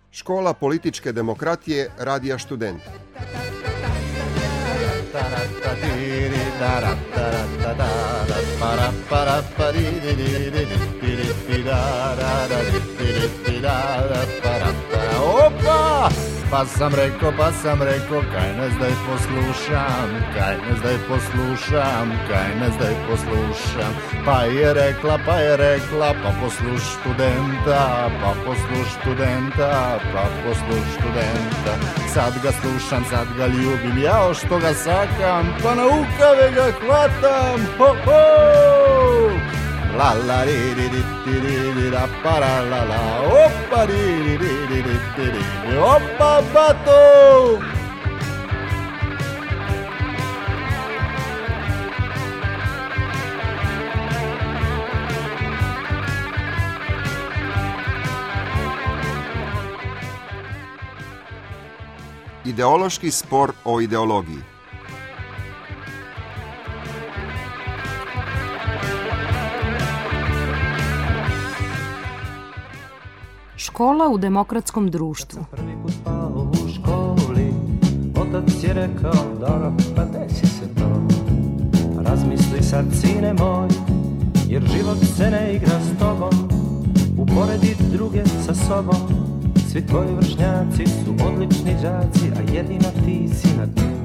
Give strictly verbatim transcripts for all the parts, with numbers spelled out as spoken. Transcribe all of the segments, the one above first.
Škola političke demokratije Radija Študent. Opa! Pa sam rekao, pa sam rekao, kaj ne zdaj poslušam, kaj ne zdaj poslušam, kaj ne zdaj poslušam. Pa je rekla, pa je rekla, pa posluš študenta, pa posluš študenta, pa posluš študenta. Sad ga slušam, sad ga ljubim, jao što ga sakam, pa na ukave ga hvatam, ho ho! La la ri ri ri ri ri ri ra pa ra la la, opa ri ri ri ri ri ri ri, opa bato! Ideološki spor o ideologiji. Škola u demokratskom društvu. Prvi put spao u školi, otac je rekao, dobro, pa desi se to. Razmisli sad, sine moj, jer život se ne igra s tobom. Uporedi druge sa sobom, svi tvoji vršnjaci su odlični đaci, a jedina ti si na dnu.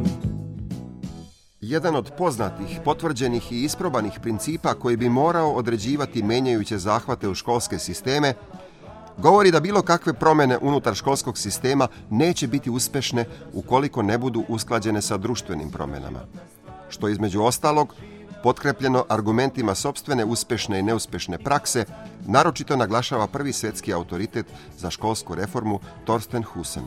Jedan od poznatih, potvrđenih i isprobanih principa koji bi morao određivati menjajuće zahvate u školske sisteme govori da bilo kakve promjene unutar školskog sistema neće biti uspešne ukoliko ne budu usklađene sa društvenim promjenama, što između ostalog, potkrepljeno argumentima sopstvene uspešne i neuspešne prakse, naročito naglašava prvi svjetski autoritet za školsku reformu Thorsten Husen.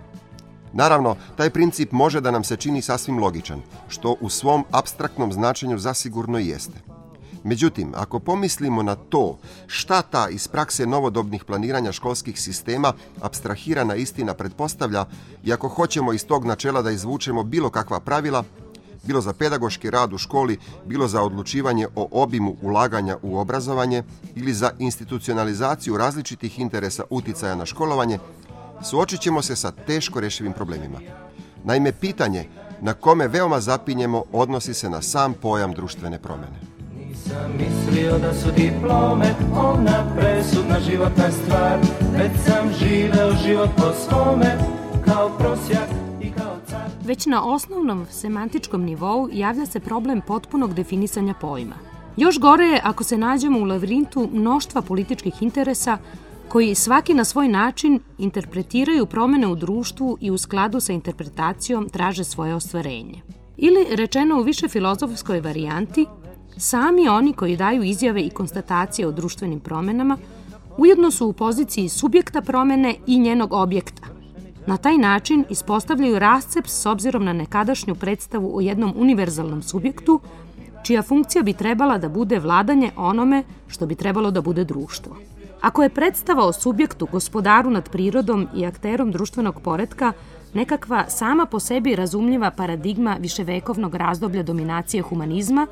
Naravno, taj princip može da nam se čini sasvim logičan, što u svom apstraktnom značenju zasigurno i jeste. Međutim, ako pomislimo na to šta ta iz prakse novodobnih planiranja školskih sistema apstrahirana istina pretpostavlja i ako hoćemo iz tog načela da izvučemo bilo kakva pravila, bilo za pedagoški rad u školi, bilo za odlučivanje o obimu ulaganja u obrazovanje ili za institucionalizaciju različitih interesa uticaja na školovanje, suočit ćemo se sa teško rešivim problemima. Naime, pitanje na kome veoma zapinjemo odnosi se na sam pojam društvene promjene. Nisam mislio da su diplome ona presudna životna stvar, već sam živeo život po svome, kao prosjak i kao car. Već na osnovnom semantičkom nivou javlja se problem potpunog definisanja pojma. Još gore je ako se nađemo u lavirintu mnoštva političkih interesa koji svaki na svoj način interpretiraju promjene u društvu i u skladu sa interpretacijom traže svoje ostvarenje. Ili, rečeno u više filozofskoj varijanti, sami oni koji daju izjave i konstatacije o društvenim promjenama ujedno su u poziciji subjekta promjene i njenog objekta. Na taj način ispostavljaju rascep s obzirom na nekadašnju predstavu o jednom univerzalnom subjektu, čija funkcija bi trebala da bude vladanje onome što bi trebalo da bude društvo. Ako je predstava o subjektu, gospodaru nad prirodom i akterom društvenog poretka nekakva sama po sebi razumljiva paradigma viševekovnog razdoblja dominacije humanizma,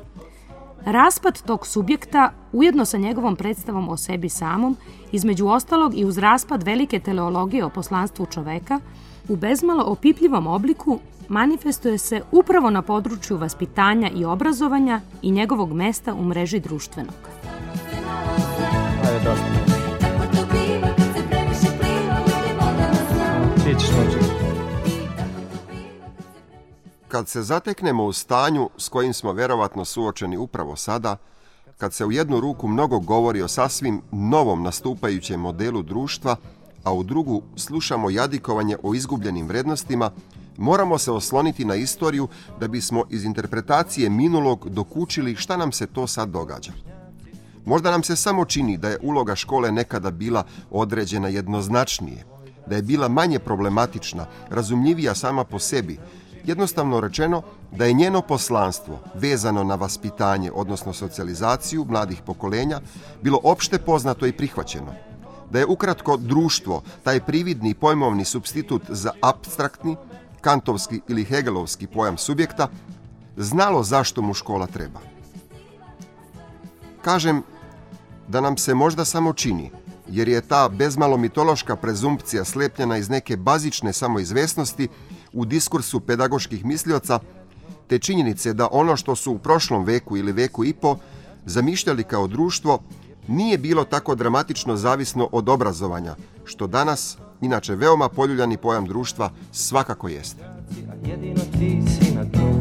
raspad tog subjekta, ujedno sa njegovom predstavom o sebi samom, između ostalog i uz raspad velike teleologije o poslanstvu čoveka, u bezmalo opipljivom obliku manifestuje se upravo na području vaspitanja i obrazovanja i njegovog mesta u mreži društvenog. Ajde, dosta. Ti ćeš moći. Kad se zateknemo u stanju s kojim smo verovatno suočeni upravo sada, kad se u jednu ruku mnogo govori o sasvim novom nastupajućem modelu društva, a u drugu slušamo jadikovanje o izgubljenim vrednostima, moramo se osloniti na istoriju da bismo iz interpretacije minulog dokučili šta nam se to sad događa. Možda nam se samo čini da je uloga škole nekada bila određena jednoznačnije, da je bila manje problematična, razumljivija sama po sebi, jednostavno rečeno da je njeno poslanstvo vezano na vaspitanje, odnosno socijalizaciju mladih pokolenja, bilo opšte poznato i prihvaćeno. Da je ukratko društvo, taj prividni pojmovni supstitut za apstraktni, kantovski ili hegelovski pojam subjekta, znalo zašto mu škola treba. Kažem da nam se možda samo čini, jer je ta bezmalo mitološka prezumpcija slepljena iz neke bazične samoizvesnosti u diskursu pedagoških mislioca, te činjenice da ono što su u prošlom veku ili veku i po zamišljali kao društvo nije bilo tako dramatično zavisno od obrazovanja, što danas, inače veoma poljuljani pojam društva, svakako jeste. Jedino ti si na to.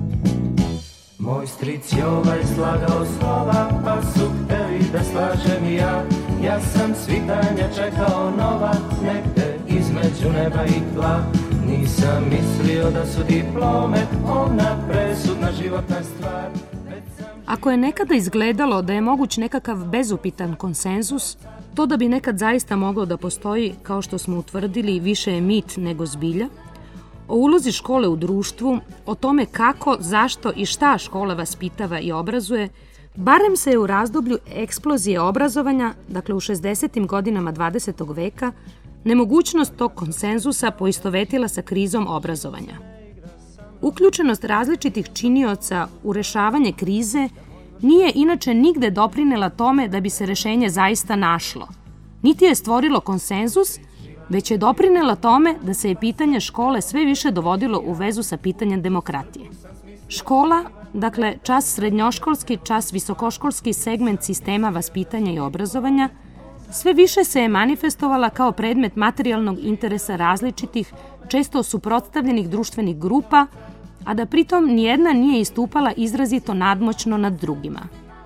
Moj stric je ovaj slagao slova, pa su hteli da slažem i ja. Ja sam svitanja čekao nova, negde između neba i tla. Nisam mislio da su diplome ona presudna životna stvar. Ako je nekada izgledalo da je moguć nekakav bezupitan konsenzus, to da bi nekad zaista moglo da postoji, kao što smo utvrdili, više je mit nego zbilja, o ulozi škole u društvu, o tome kako, zašto i šta škola vaspitava i obrazuje, barem se je u razdoblju eksplozije obrazovanja, dakle u šezdesetim godinama dvadesetog veka, nemogućnost tog konsenzusa poistovetila sa krizom obrazovanja. Uključenost različitih činioca u rešavanje krize nije inače nigde doprinela tome da bi se rešenje zaista našlo. Niti je stvorilo konsenzus, već je doprinela tome da se je pitanje škole sve više dovodilo u vezu sa pitanjem demokratije. Škola, dakle čas srednjoškolski, čas visokoškolski segment sistema vaspitanja i obrazovanja, sve više se je manifestovala kao predmet materijalnog interesa različitih, često suprotstavljenih društvenih grupa, a da pritom nijedna nije istupala izrazito nadmoćno nad drugima.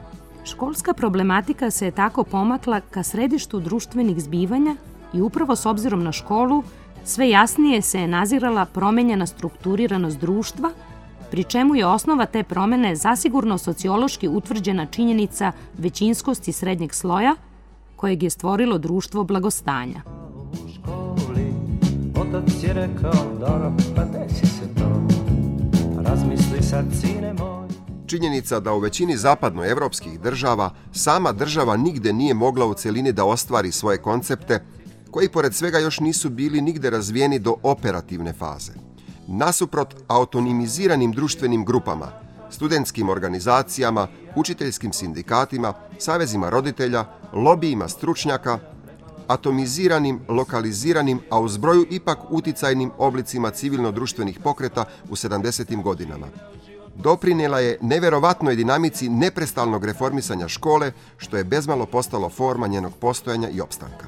Školska problematika se je tako pomakla ka središtu društvenih zbivanja i upravo s obzirom na školu sve jasnije se je nazirala promenjena strukturiranost društva, pri čemu je osnova te promene zasigurno sociološki utvrđena činjenica većinskosti srednjeg sloja, kojeg je stvorilo društvo blagostanja. U školi otac je rekao, dobro, pa desi se to, razmisli sad, sine moj. Činjenica da u većini zapadnoevropskih država sama država nigde nije mogla u celini da ostvari svoje koncepte, koji pored svega još nisu bili nigde razvijeni do operativne faze. Nasuprot autonomiziranim društvenim grupama, studentskim organizacijama, učiteljskim sindikatima, savezima roditelja, lobijima stručnjaka, atomiziranim, lokaliziranim, a u zbroju ipak uticajnim oblicima civilno-društvenih pokreta u sedamdesetim godinama. Doprinijela je neverovatnoj dinamici neprestalnog reformisanja škole, što je bezmalo postalo forma njenog postojanja i opstanka.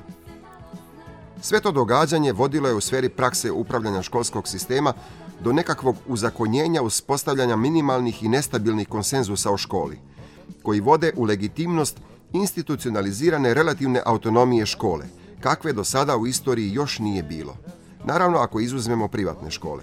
Sve to događanje vodilo je u sferi prakse upravljanja školskog sistema do nekakvog uzakonjenja uspostavljanja minimalnih i nestabilnih konsenzusa o školi, koji vode u legitimnost institucionalizirane relativne autonomije škole, kakve do sada u istoriji još nije bilo. Naravno, ako izuzmemo privatne škole.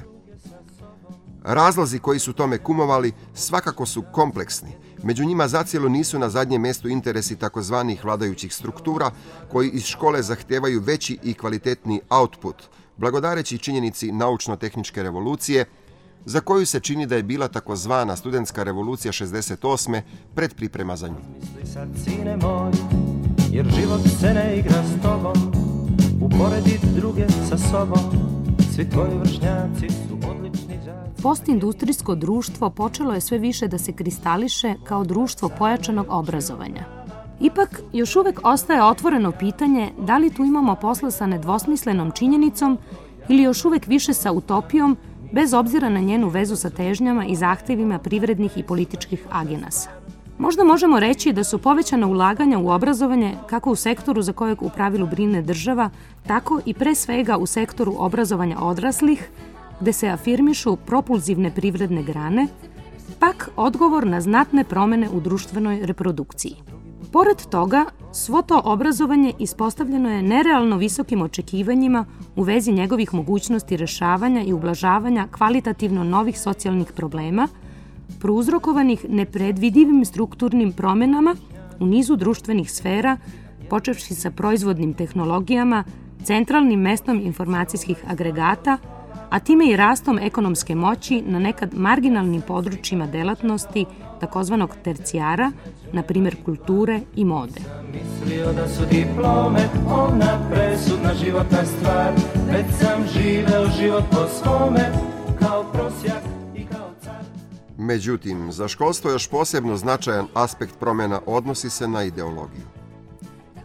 Razlozi koji su tome kumovali svakako su kompleksni. Među njima zacijelo nisu na zadnjem mjestu interesi takozvanih vladajućih struktura koji iz škole zahtevaju veći i kvalitetni output, blagodareći činjenici naučno-tehničke revolucije, za koju se čini da je bila takozvana studentska revolucija šezdeset osme predpriprema za nju. Misli sad, sine moj, jer život se ne igra s tobom, uporedit druge sa sobom, svi tvoji vršnjaci su odlični đaci. Postindustrijsko društvo počelo je sve više da se kristališe kao društvo pojačanog obrazovanja. Ipak, još uvek ostaje otvoreno pitanje da li tu imamo posla sa nedvosmislenom činjenicom ili još uvek više sa utopijom, bez obzira na njenu vezu sa težnjama i zahtevima privrednih i političkih agenasa. Možda možemo reći da su povećana ulaganja u obrazovanje kako u sektoru za kojeg u pravilu brine država, tako i pre svega u sektoru obrazovanja odraslih, gde se afirmišu propulzivne privredne grane, pak odgovor na znatne promene u društvenoj reprodukciji. Pored toga, svo to obrazovanje ispostavljeno je nerealno visokim očekivanjima u vezi njegovih mogućnosti rešavanja i ublažavanja kvalitativno novih socijalnih problema, prouzrokovanih nepredvidivim strukturnim promenama u nizu društvenih sfera, počevši sa proizvodnim tehnologijama, centralnim mestom informacijskih agregata, a time i rastom ekonomske moći na nekad marginalnim područjima delatnosti takozvanog tercijara, na primjer kulture i mode. Mislio da su diplome ona presudna životna stvar, već sam živeo život po svome, kao prosjak i kao car. Međutim, za školstvo još posebno značajan aspekt promjena odnosi se na ideologiju.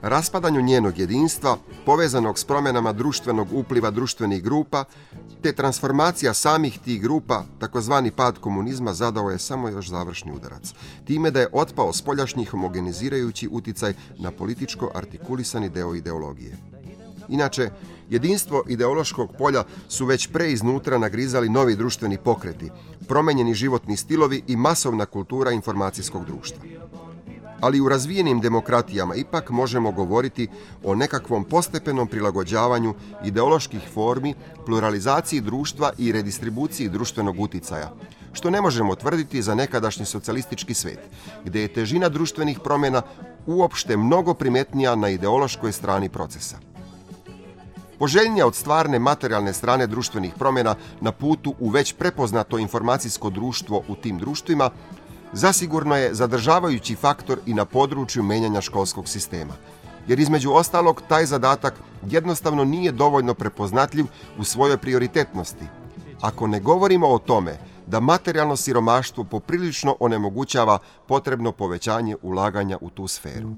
raspadanju njenog jedinstva, povezanog s promjenama društvenog upliva društvenih grupa, te transformacija samih tih grupa, takozvani pad komunizma, zadao je samo još završni udarac. Time da je otpao spoljašnji homogenizirajući uticaj na političko artikulisani deo ideologije. Inače, jedinstvo ideološkog polja su već pre iznutra nagrizali novi društveni pokreti, promenjeni životni stilovi i masovna kultura informacijskog društva. Ali u razvijenim demokratijama ipak možemo govoriti o nekakvom postepenom prilagođavanju ideoloških formi, pluralizaciji društva i redistribuciji društvenog uticaja, što ne možemo tvrditi za nekadašnji socijalistički svet, gdje je težina društvenih promjena uopšte mnogo primetnija na ideološkoj strani procesa. Poželjnija od stvarne materijalne strane društvenih promjena na putu u već prepoznato informacijsko društvo u tim društvima, zasigurno je zadržavajući faktor i na području menjanja školskog sistema, jer između ostalog taj zadatak jednostavno nije dovoljno prepoznatljiv u svojoj prioritetnosti, ako ne govorimo o tome da materijalno siromaštvo poprilično onemogućava potrebno povećanje ulaganja u tu sferu.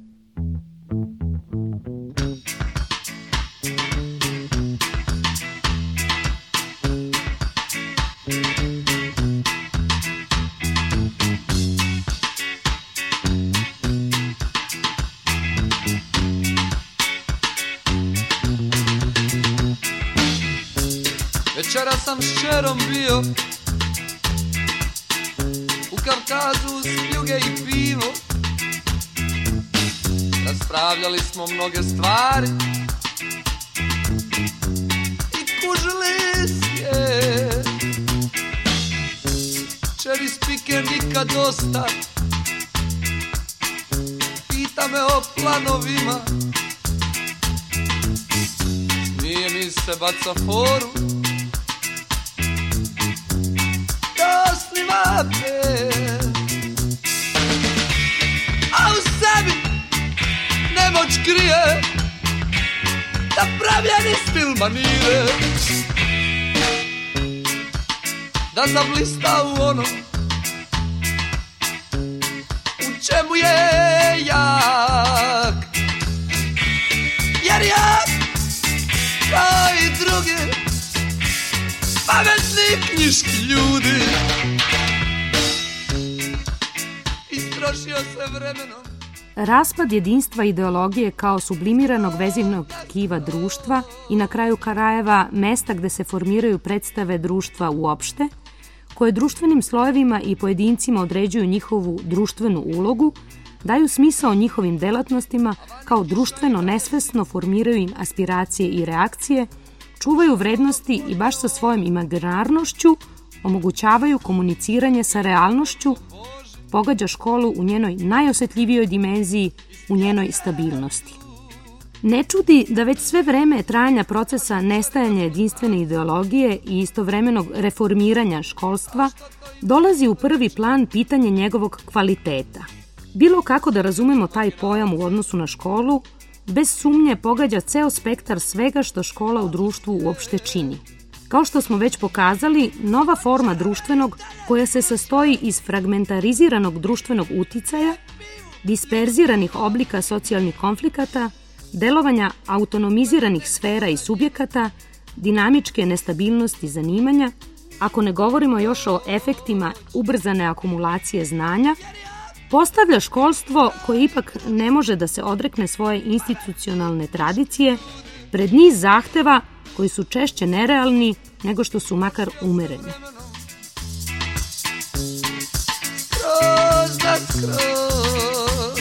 Večera sam s čerom bio u Kavkazu uz pljuge i pivo. Raspravljali smo mnoge stvari i kužili svijet. Čeri spike nikad dosta, pita me o planovima. Nije mi se baca foru, a u sebi nemoć krije da pravljeni stil manire, da zablista u ono u čemu je jak, jer jak kao i drugi pametni knjiški ljudi. Istrošio se vremenom. Raspad jedinstva ideologije kao sublimiranog vezivnog tkiva društva i na kraju krajeva mesta gde se formiraju predstave društva uopšte, koje društvenim slojevima i pojedincima određuju njihovu društvenu ulogu, daju smisao njihovim delatnostima, kao društveno nesvesno formiraju im aspiracije i reakcije, čuvaju vrednosti i baš sa svojom imaginarnošću omogućavaju komuniciranje sa realnošću, pogađa školu u njenoj najosjetljivijoj dimenziji, u njenoj stabilnosti. Ne čudi da već sve vreme trajanja procesa nestajanja jedinstvene ideologije i istovremenog reformiranja školstva dolazi u prvi plan pitanje njegovog kvaliteta. Bilo kako da razumemo taj pojam u odnosu na školu, bez sumnje pogađa ceo spektar svega što škola u društvu uopšte čini. Kao što smo već pokazali, nova forma društvenog koja se sastoji iz fragmentariziranog društvenog uticaja, disperziranih oblika socijalnih konflikata, delovanja autonomiziranih sfera i subjekata, dinamičke nestabilnosti zanimanja, ako ne govorimo još o efektima ubrzane akumulacije znanja, postavlja školstvo koje ipak ne može da se odrekne svoje institucionalne tradicije pred niz zahteva koji su češće nerealni nego što su makar umereni. Skroz na skroz,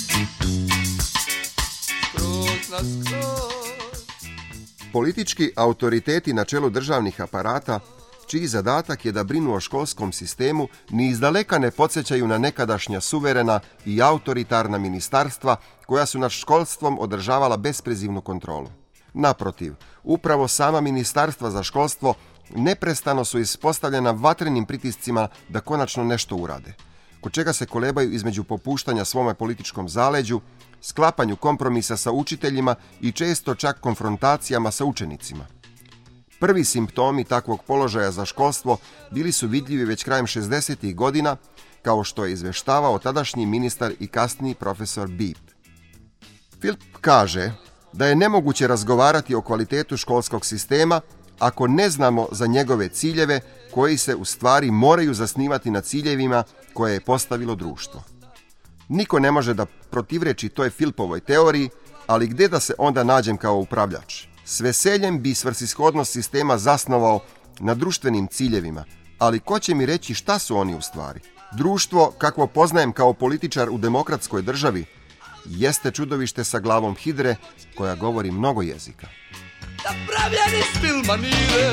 skroz na skroz. Politički autoriteti na čelu državnih aparata, čiji zadatak je da brinu o školskom sistemu, ni izdaleka ne podsjećaju na nekadašnja suverena i autoritarna ministarstva koja su nad školstvom održavala besprezivnu kontrolu. Naprotiv, upravo sama ministarstva za školstvo neprestano su ispostavljena vatrenim pritiscima da konačno nešto urade, kod čega se kolebaju između popuštanja svome političkom zaleđu, sklapanju kompromisa sa učiteljima i često čak konfrontacijama sa učenicima. Prvi simptomi takvog položaja za školstvo bili su vidljivi već krajem šezdesetih godina, kao što je izveštavao tadašnji ministar i kasniji profesor Beep. Philp kaže da je nemoguće razgovarati o kvalitetu školskog sistema ako ne znamo za njegove ciljeve koji se u stvari moraju zasnivati na ciljevima koje je postavilo društvo. Niko ne može da protivreči toj Philpovoj teoriji, ali gdje da se onda nađem kao upravljač? S veseljem bi svrsishodnost sistema zasnovao na društvenim ciljevima, ali ko će mi reći šta su oni u stvari? Društvo, kakvo poznajem kao političar u demokratskoj državi, jeste čudovište sa glavom hidre koja govori mnogo jezika. Napravljeni stil manire,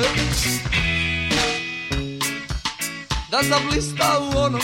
da zablista u onom.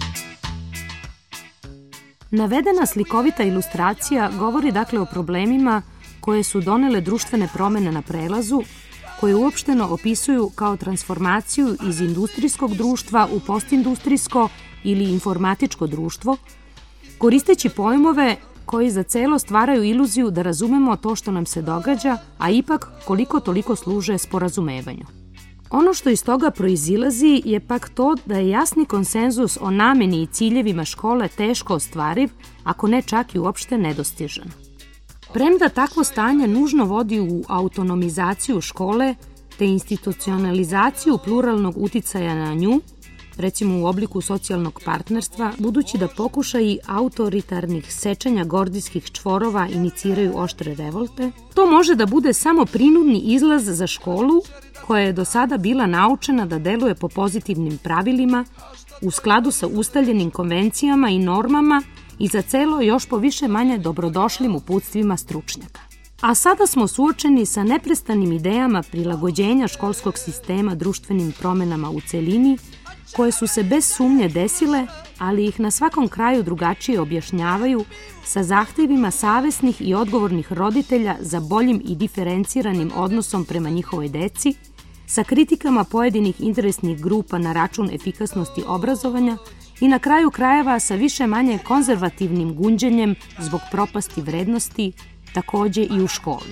Navedena slikovita ilustracija govori dakle o problemima koje su donele društvene promjene na prelazu, koje uopšteno opisuju kao transformaciju iz industrijskog društva u postindustrijsko ili informatičko društvo, koristeći pojmove koji za celo stvaraju iluziju da razumemo to što nam se događa, a ipak koliko toliko služe sporazumevanju. Ono što iz toga proizilazi je pak to da je jasni konsenzus o nameni i ciljevima škole teško ostvariv, ako ne čak i uopšte nedostižan. Premda takvo stanje nužno vodi u autonomizaciju škole te institucionalizaciju pluralnog uticaja na nju, recimo u obliku socijalnog partnerstva, budući da pokušaji autoritarnih sečenja gordijskih čvorova iniciraju oštre revolte, to može da bude samo prinudni izlaz za školu koja je do sada bila naučena da deluje po pozitivnim pravilima, u skladu sa ustaljenim konvencijama i normama i za celo još po više manje dobrodošlim uputstvima stručnjaka. A sada smo suočeni sa neprestanim idejama prilagođenja školskog sistema društvenim promjenama u celini, koje su se bez sumnje desile, ali ih na svakom kraju drugačije objašnjavaju sa zahtjevima savesnih i odgovornih roditelja za boljim i diferenciranim odnosom prema njihovoj deci, sa kritikama pojedinih interesnih grupa na račun efikasnosti obrazovanja i na kraju krajeva sa više manje konzervativnim gunđenjem zbog propasti vrednosti, takođe i u školi.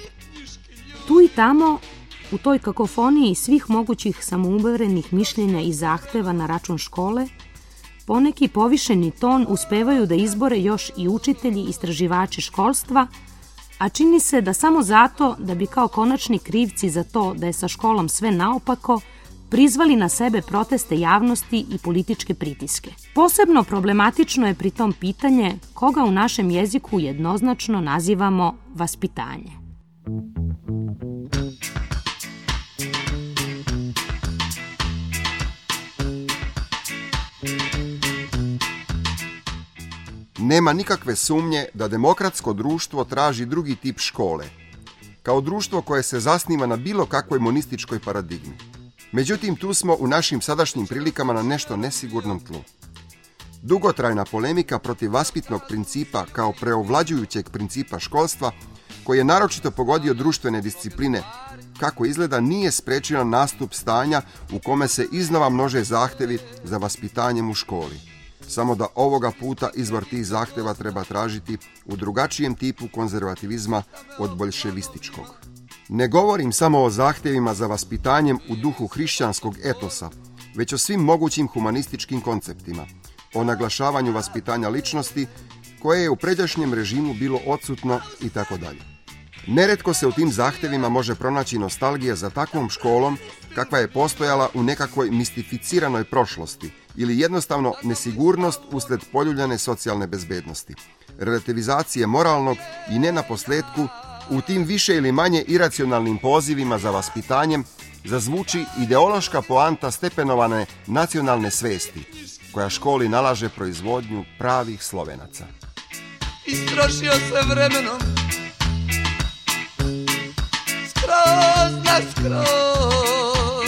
Tu i tamo, u toj kakofoniji svih mogućih samouverenih mišljenja i zahteva na račun škole, poneki povišeni ton uspevaju da izbore još i učitelji i istraživači školstva, a čini se da samo zato da bi kao konačni krivci za to da je sa školom sve naopako, prizvali na sebe proteste javnosti i političke pritiske. Posebno problematično je pri tom pitanje koga u našem jeziku jednoznačno nazivamo vaspitanje. Nema nikakve sumnje da demokratsko društvo traži drugi tip škole, kao društvo koje se zasniva na bilo kakvoj monističkoj paradigmi. Međutim, tu smo u našim sadašnjim prilikama na nešto nesigurnom tlu. Dugotrajna polemika protiv vaspitnog principa kao preovlađujućeg principa školstva, koji je naročito pogodio društvene discipline, kako izgleda nije sprečila nastup stanja u kome se iznova množe zahtevi za vaspitanjem u školi. Samo da ovoga puta izvor tih zahteva treba tražiti u drugačijem tipu konzervativizma od boljševističkog. Ne govorim samo o zahtjevima za vaspitanjem u duhu hrišćanskog etosa, već o svim mogućim humanističkim konceptima, o naglašavanju vaspitanja ličnosti koje je u pređašnjem režimu bilo odsutno i tako dalje. Neretko se u tim zahtjevima može pronaći nostalgija za takvom školom kakva je postojala u nekakvoj mistificiranoj prošlosti ili jednostavno nesigurnost usled poljuljane socijalne bezbednosti, relativizacije moralnog i ne na posljetku u tim više ili manje iracionalnim pozivima za vaspitanjem zazvuči ideološka poanta stepenovane nacionalne svesti, koja školi nalaže proizvodnju pravih Slovenaca. Istrošio se vremenom, skroz na skroz.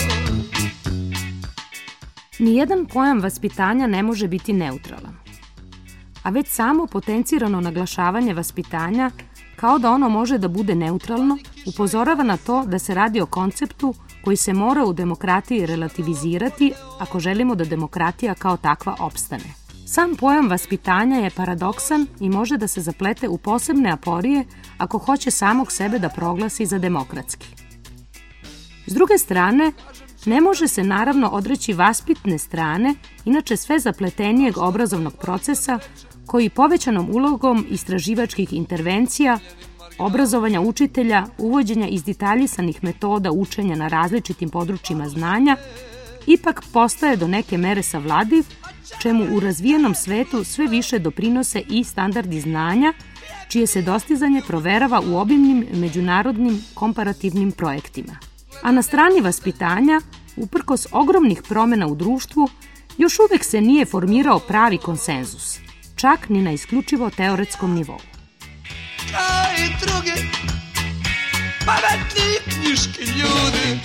Nijedan pojam vaspitanja ne može biti neutralan. A već samo potencirano naglašavanje vaspitanja, kao da ono može da bude neutralno, upozorava na to da se radi o konceptu koji se mora u demokratiji relativizirati ako želimo da demokratija kao takva opstane. Sam pojam vaspitanja je paradoksan i može da se zaplete u posebne aporije ako hoće samog sebe da proglasi za demokratski. S druge strane, ne može se naravno odreći vaspitne strane, inače sve zapletenijeg obrazovnog procesa koji povećanom ulogom istraživačkih intervencija, obrazovanja učitelja, uvođenja izdetaljisanih metoda učenja na različitim područjima znanja, ipak postaje do neke mere savladiv, čemu u razvijenom svetu sve više doprinose i standardi znanja, čije se dostizanje proverava u obimnim međunarodnim komparativnim projektima. A na strani vaspitanja, uprkos ogromnih promjena u društvu, još uvek se nije formirao pravi konsenzus, čak ni na isključivo teoretskom nivou. A i drugi pametni knjiški ljudi.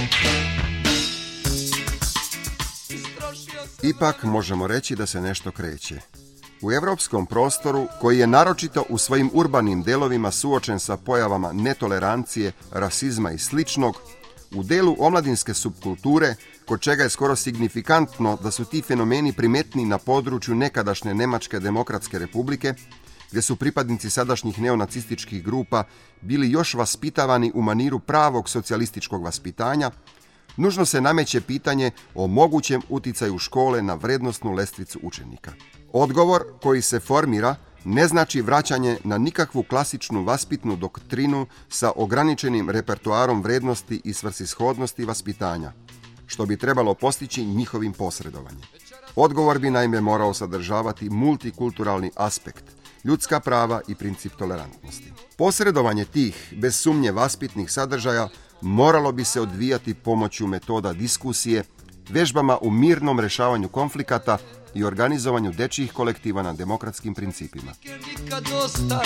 Ipak možemo reći da se nešto kreće. U evropskom prostoru, koji je naročito u svojim urbanim delovima suočen sa pojavama netolerancije, rasizma i sličnog, u delu omladinske subkulture, kod čega je skoro signifikantno da su ti fenomeni primetni na području nekadašnje Nemačke demokratske republike, gdje su pripadnici sadašnjih neonacističkih grupa bili još vaspitavani u maniru pravog socijalističkog vaspitanja, nužno se nameće pitanje o mogućem uticaju škole na vrednosnu lestvicu učenika. Odgovor koji se formira ne znači vraćanje na nikakvu klasičnu vaspitnu doktrinu sa ograničenim repertoarom vrednosti i svrsishodnosti vaspitanja, što bi trebalo postići njihovim posredovanjem. Odgovor bi naime morao sadržavati multikulturalni aspekt, ljudska prava i princip tolerantnosti. Posredovanje tih, bez sumnje vaspitnih sadržaja, moralo bi se odvijati pomoću metoda diskusije, vežbama u mirnom rešavanju konflikata i organizovanju dečjih kolektiva na demokratskim principima. Nikad dosta.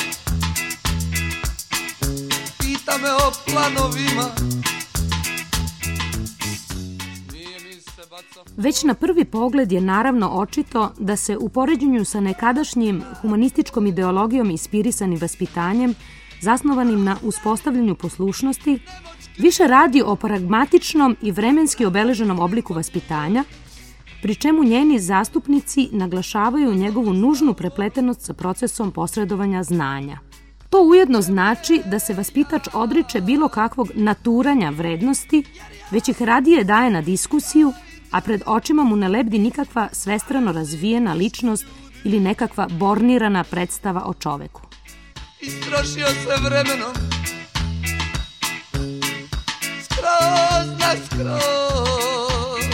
Pita me o planovima. Već na prvi pogled je naravno očito da se u poređenju sa nekadašnjim humanističkom ideologijom inspirisanim vaspitanjem, zasnovanim na uspostavljanju poslušnosti, više radi o pragmatičnom i vremenski obeleženom obliku vaspitanja, pri čemu njeni zastupnici naglašavaju njegovu nužnu prepletenost sa procesom posredovanja znanja. To ujedno znači da se vaspitač odriče bilo kakvog naturanja vrednosti, već ih radije daje na diskusiju, a pred očima mu ne lebdi nikakva svestrano razvijena ličnost ili nekakva bornirana predstava o čoveku. Istrošio se vremenom. Skroz na skroz.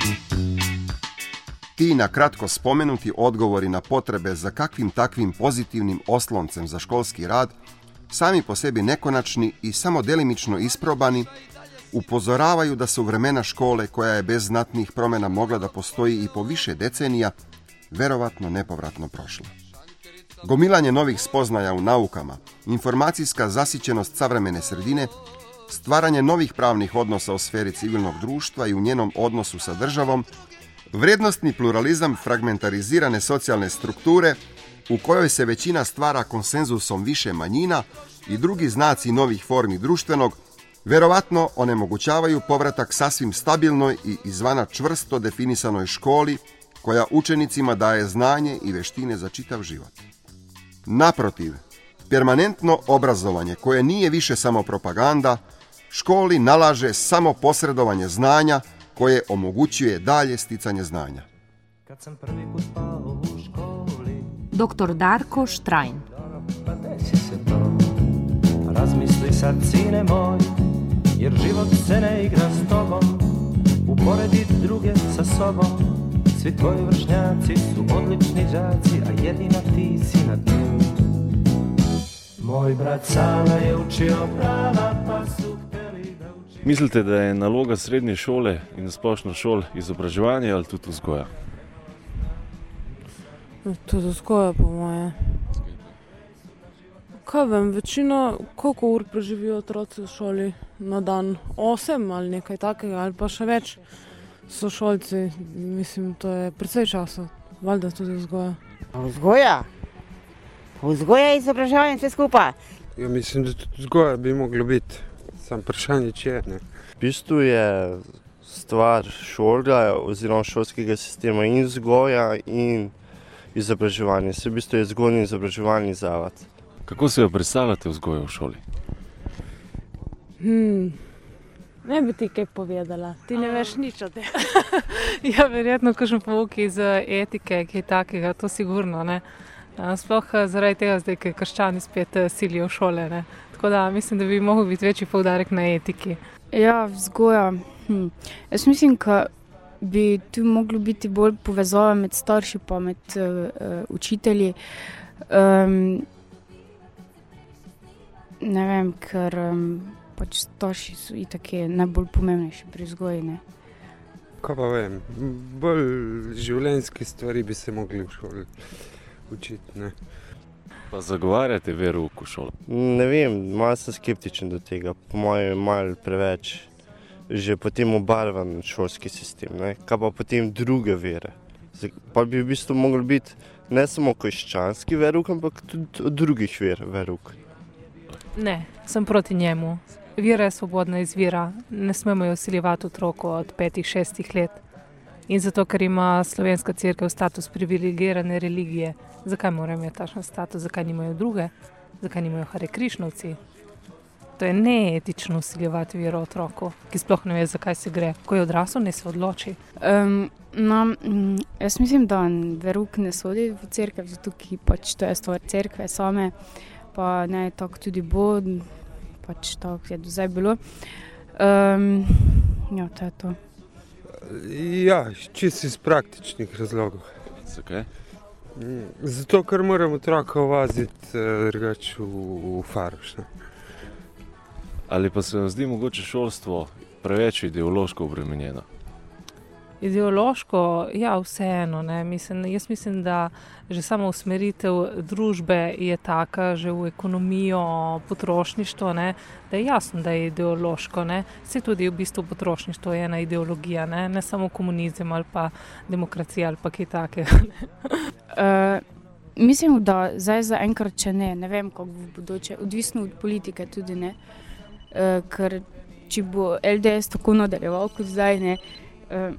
Ti na kratko spomenuti odgovori na potrebe za kakvim takvim pozitivnim osloncem za školski rad, sami po sebi nekonačni i samo delimično isprobani, upozoravaju da su vremena škole, koja je bez znatnih promjena mogla da postoji i po više decenija, verovatno nepovratno prošla. Gomilanje novih spoznaja u naukama, informacijska zasićenost savremene sredine, stvaranje novih pravnih odnosa u sferi civilnog društva i u njenom odnosu sa državom, vrednostni pluralizam fragmentarizirane socijalne strukture u kojoj se većina stvara konsenzusom više manjina i drugi znaci novih formi društvenog, verovatno onemogućavaju povratak sasvim stabilnoj i izvana čvrsto definisanoj školi koja učenicima daje znanje i veštine za čitav život. Naprotiv, permanentno obrazovanje koje nije više samo propaganda, školi nalaže samo posredovanje znanja koje omogućuje dalje sticanje znanja. Kad sam prvi put pao u školi, doktor Darko Štrajn. pa desi se to, razmisli sad sine moj, jer život se ne igra s tobom, uporedi druge sa sobom, svi tvoji vršnjaci su odlični đaci, a jedina ti si na dnu. Moj brat Sava je učio prava, pa su hteli da uči... Mislite, da je naloga srednje šole in splošno šol izobraževanje ali tudi vzgoja? Tudi vzgoja, po moje. Kaj vem, večino, koliko ur preživijo otroci v šoli na dan? Osem ali nekaj takega, ali pa še več sošolci. Mislim, to je precej časa. Valjda tudi vzgoja. Vzgoja? Vzgoja je izobraževanje vse skupaj. Ja, mislim, da tudi vzgoja bi moglo biti. Sam vprašanje, če je, ne. V bistvu je stvar šola oziroma šolskega sistema in vzgoja in izobraževanje. Se v bistvu je vzgojni izobraževalni zavod. Kako se jo predstavljate vzgojo v šoli? Hmm. Ne bi ti kaj povedala, ti ne veš nič o tem. Ja, verjetno kakšen pouk iz etike, kaj takega, to sigurno, ne. Sploh zaradi tega zdaj, ker krščani spet silijo v šole. Ne? Tako da mislim, da bi mogel biti večji poudarek na etiki. Ja, vzgoja. Hm. Jaz mislim, da bi tu moglo biti bolj povezava med starši pa med uh, učitelji. Um, ne vem, ker um, pač starši so itak najbolj pomembnejši pri vzgoji. Ne? Kaj pa vem, bolj življenjske stvari bi se mogli v šoli učiti. Ne? Pa zagovarjate verouk v šolo? Ne vem, malo sem skeptičen do tega. Po mojem je malo preveč že potem obarvan šolski sistem. Ne? Kaj pa potem druge vere? Pa bi v bistvu mogli biti ne samo krščanski verouk, ampak tudi od drugih ver verouk. Ne, sem proti njemu. Vera je svobodna izvira. Ne smemo jo vsiljevati otroku od petih, šestih let. In zato, ker ima slovenska cerkev status privilegirane religije, zakaj morajo imeti takšen status, zakaj nimajo druge, zakaj nimajo Hare Krišnovci. To je neetično vsiljevati vero otroku, ki sploh ne ve, zakaj se gre. Ko je odrasel, ne se odloči. Um, no, jaz mislim, da verouk ne sodi v cerkev, zato ki pač to je stvar cerkve same, pa ne tako tudi bo, pač tako je do zdaj bilo. Um, ja, to je to. Ja, čisto iz praktičnih razlogov. Zakaj? Zato, ker moram otroka voziti drugače v, v Faroš. Ali pa se vam zdi mogoče šolstvo preveč ideološko obremenjeno? Ideološko, ja, vseeno. Ne. Mislim, jaz mislim, da že samo usmeritev družbe je taka, že v ekonomijo, potrošništvo, ne, da je jasno, da je ideološko. Ne. Vse tudi v bistvu potrošništvo je ena ideologija, ne, ne samo komunizem ali pa demokracija ali pa kaj takega. uh, mislim, da zdaj za enkrat, če ne, ne vem, kako v bodoče, odvisno od politike tudi ne, uh, ker če bo L D S tako nadaljeval kot zdaj, ne, uh,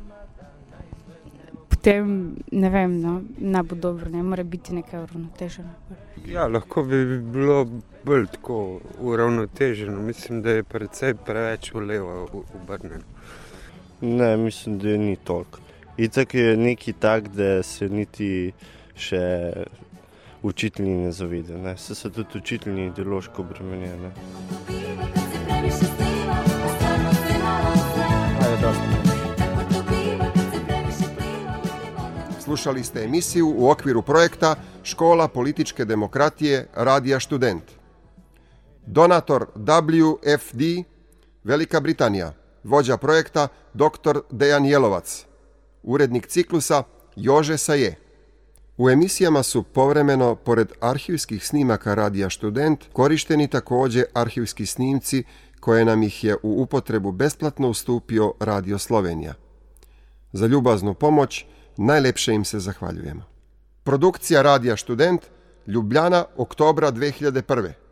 potem, ne vem, no, ne bo dobro, ne, mora biti nekaj uravnoteženo. Ja, lahko bi bilo bolj tako uravnoteženo. Mislim, da je precej preveč v levo obrnjeno. Ne, mislim, da je ni toliko. Itak je neki tak, da se niti še učitelji ne zavede. Ne. Se so tudi učitelji ideološko obremenjeni. Slušali ste emisiju u okviru projekta Škola političke demokratije Radija Študent. Donator W F D Velika Britanija. Vođa projekta doktor Dejan Jelovac. Urednik ciklusa Jože Saje. U emisijama su povremeno, pored arhivskih snimaka Radija Študent, korišteni također arhivski snimci koje nam ih je u upotrebu besplatno ustupio Radio Slovenija. Za ljubaznu pomoć najlepše im se zahvaljujemo. Produkcija Radija Študent, Ljubljana, oktobra dve hiljade prve.